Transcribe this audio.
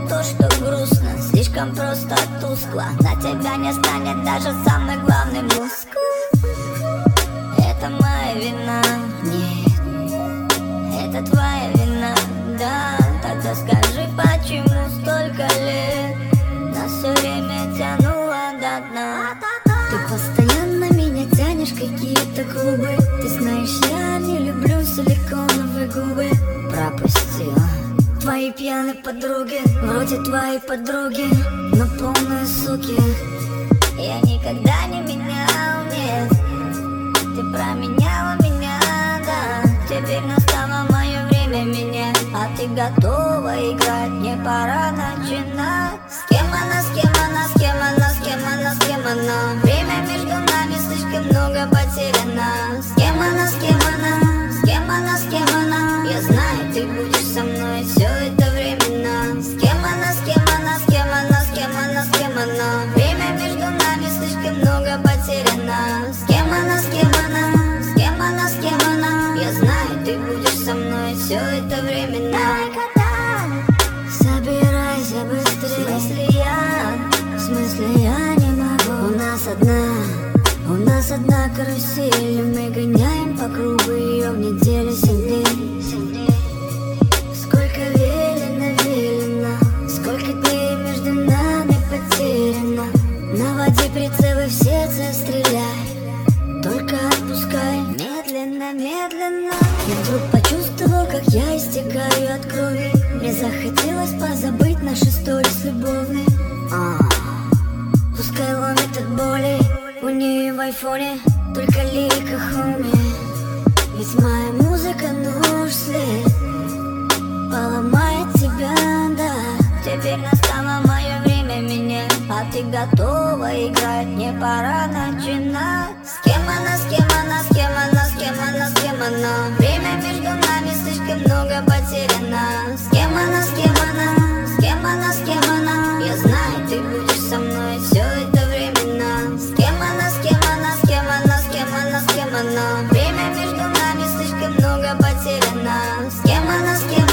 то, что грустно, слишком просто тускло. На тебя не станет даже самый главный мускул. Это моя вина, нет, это твоя вина, да. Тогда скажи, почему столько лет нас все время тянуло до дна. Ты постоянно меня тянешь в какие-то клубы. Ты знаешь, я не люблю силиконовые губы. Пропустила твои пьяные подруги, вроде твоей подруги, но полные суки. Я никогда не менял, нет, ты променяла меня, да. Теперь настало мое время менять, а ты готова играть, мне пора начинать. С кем она, с кем она, с кем она, с кем она, с кем она? Время между нами слишком много потеряно. С кем она, с кем она, с кем она, с кем она? Я знаю, ты будешь со мной, все это временно. С кем она, с кем она, с кем она, с кем она, с кем она? Время между нами слишком много потеряно. С кем она, с кем она, с кем она, с кем она? Я знаю, ты будешь со мной, все это временно. Собирайся быстрее. В смысле я не могу. У нас одна карусель, и мы гоняем по кругу ее в неделю 7 дней. Сколько велено, сколько дней между нами потеряно. Наводи прицелы в сердце, стреляй, только отпускай медленно, медленно. Я вдруг почувствовал, как я истекаю от крови. Мне захотелось позабыть наши сторис любовные. Пускай ломит от боли, у нее в айфоне только лирика, хоми. Ведь моя музыка нож след поломает тебя, да. Теперь настало мое время менять, а ты готова играть, мне пора начинать. С кем она, с кем она, с кем она, с кем она, с кем она? Время между нами слишком много потеряно. С кем она, с кем она, с кем она, с кем она? Я знаю, ты будешь со мной, все это временно. С кем она, с кем она, с кем она, с кем она, с кем она? Время между нами слишком много потеряно. С кем она, с кем